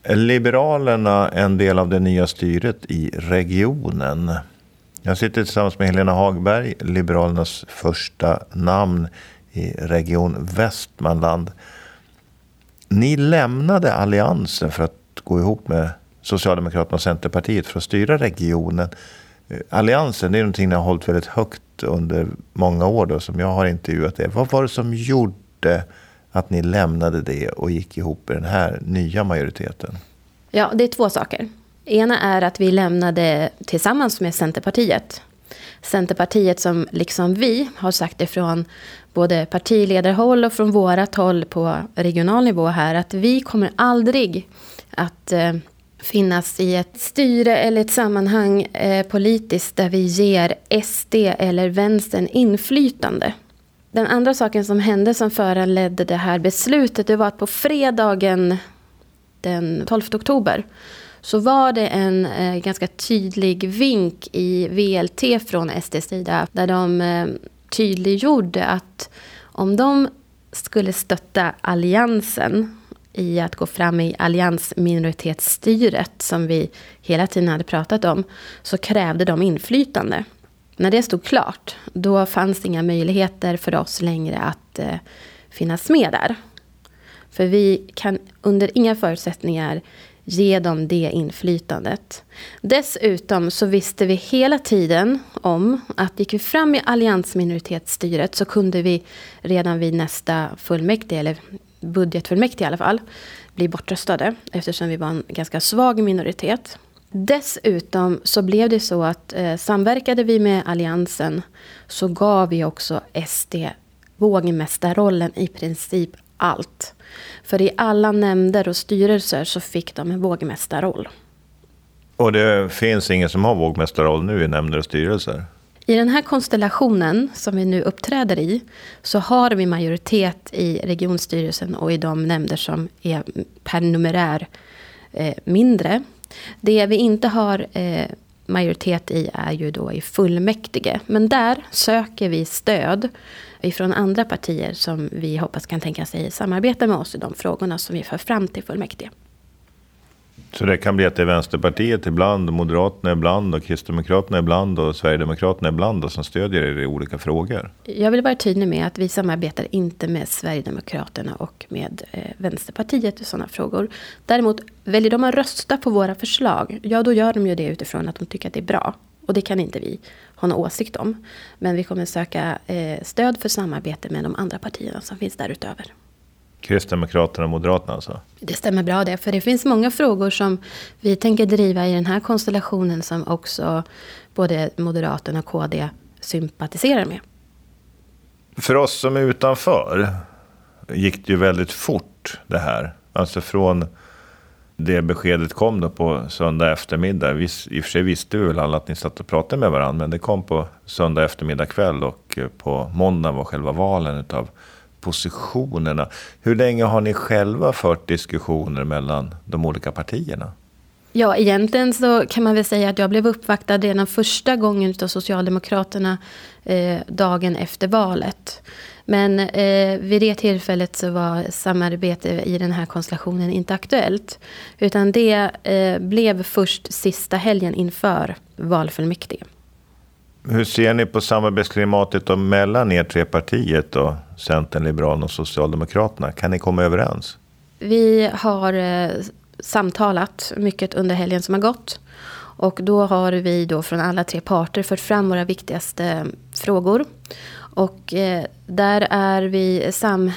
Liberalerna en del av det nya styret i regionen. Jag sitter tillsammans med Helena Hagberg, Liberalernas första namn i Region Västmanland. Ni lämnade alliansen för att gå ihop med Socialdemokraterna och Centerpartiet för att styra regionen. Alliansen, det är någonting ni har hållit väldigt högt under många år då, som jag har intervjuat er. Vad var det som gjorde att ni lämnade det och gick ihop i den här nya majoriteten? Ja, det är två saker. Ena är att vi lämnade tillsammans med Centerpartiet. Centerpartiet som liksom vi har sagt ifrån både partiledarhåll och från vårat håll på regional nivå här att vi kommer aldrig att finnas i ett styre eller ett sammanhang politiskt där vi ger SD eller vänstern inflytande. Den andra saken som hände som föranledde det här beslutet, det var att på fredagen den 12 oktober så var det en ganska tydlig vink i VLT från SDs sida där de tydliggjorde att om de skulle stötta alliansen i att gå fram i alliansminoritetsstyret som vi hela tiden hade pratat om, så krävde de inflytande. När det stod klart, då fanns det inga möjligheter för oss längre att finnas med där. För vi kan under inga förutsättningar ge dem det inflytandet. Dessutom så visste vi hela tiden om att gick vi fram i alliansminoritetsstyret så kunde vi redan vid nästa fullmäktige, eller budgetfullmäktige i alla fall, bli bortröstade eftersom vi var en ganska svag minoritet. Dessutom så blev det så att samverkade vi med alliansen så gav vi också SD vågmästarrollen i princip allt. För i alla nämnder och styrelser så fick de en vågmästarroll. Och det finns ingen som har vågmästarroll nu i nämnder och styrelser? I den här konstellationen som vi nu uppträder i så har vi majoritet i regionstyrelsen och i de nämnder som är per numerär mindre. Det vi inte har majoritet i är ju då i fullmäktige. Men där söker vi stöd ifrån andra partier som vi hoppas kan tänka sig samarbeta med oss i de frågorna som vi för fram till fullmäktige. Så det kan bli att det är Vänsterpartiet ibland, Moderaterna ibland och Kristdemokraterna ibland och Sverigedemokraterna ibland och som stödjer er i olika frågor? Jag vill vara tydlig med att vi samarbetar inte med Sverigedemokraterna och med Vänsterpartiet i sådana frågor. Däremot väljer de att rösta på våra förslag. Ja, då gör de ju det utifrån att de tycker att det är bra. Och det kan inte vi ha någon åsikt om. Men vi kommer söka stöd för samarbete med de andra partierna som finns därutöver. Kristdemokraterna och Moderaterna alltså? Det stämmer bra det, för det finns många frågor som vi tänker driva i den här konstellationen som också både Moderaterna och KD sympatiserar med. För oss som är utanför gick det ju väldigt fort det här. Alltså från det beskedet kom då på söndag eftermiddag. I och för sig visste vi väl alla att ni satt och pratade med varandra, men det kom på söndag eftermiddag kväll och på måndag var själva valen utav positionerna. Hur länge har ni själva fört diskussioner mellan de olika partierna? Ja, egentligen så kan man väl säga att jag blev uppvaktad redan första gången av Socialdemokraterna dagen efter valet. Men vid det tillfället så var samarbete i den här konstellationen inte aktuellt. Utan det blev först sista helgen inför valfullmäktige. Hur ser ni på samarbetsklimatet då mellan er tre partier då, Centern, Liberalerna och Socialdemokraterna? Kan ni komma överens? Vi har samtalat mycket under helgen som har gått. Och då har vi då från alla tre parter fört fram våra viktigaste frågor. Och där är vi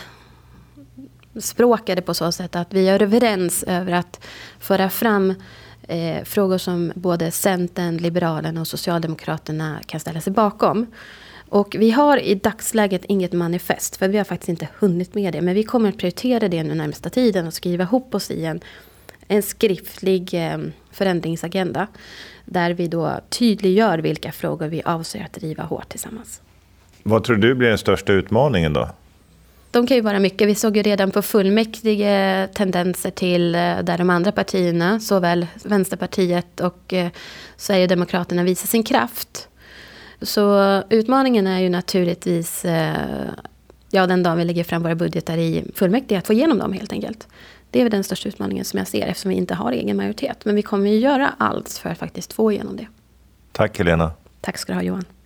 samspråkade på så sätt att vi är överens över att föra fram frågor som både Centern, Liberalerna och Socialdemokraterna kan ställa sig bakom. Och vi har i dagsläget inget manifest, för vi har faktiskt inte hunnit med det. Men vi kommer att prioritera det nu närmsta tiden och skriva ihop oss i en skriftlig förändringsagenda. Där vi då tydliggör vilka frågor vi avser att driva hårt tillsammans. Vad tror du blir den största utmaningen då? De kan ju vara mycket. Vi såg ju redan på fullmäktige tendenser till där de andra partierna, såväl Vänsterpartiet och Sverigedemokraterna, visar sin kraft. Så utmaningen är ju naturligtvis den dag vi lägger fram våra budgetar i fullmäktige att få igenom dem helt enkelt. Det är väl den största utmaningen som jag ser eftersom vi inte har egen majoritet. Men vi kommer ju göra allt för att faktiskt få igenom det. Tack Helena. Tack ska du ha Johan.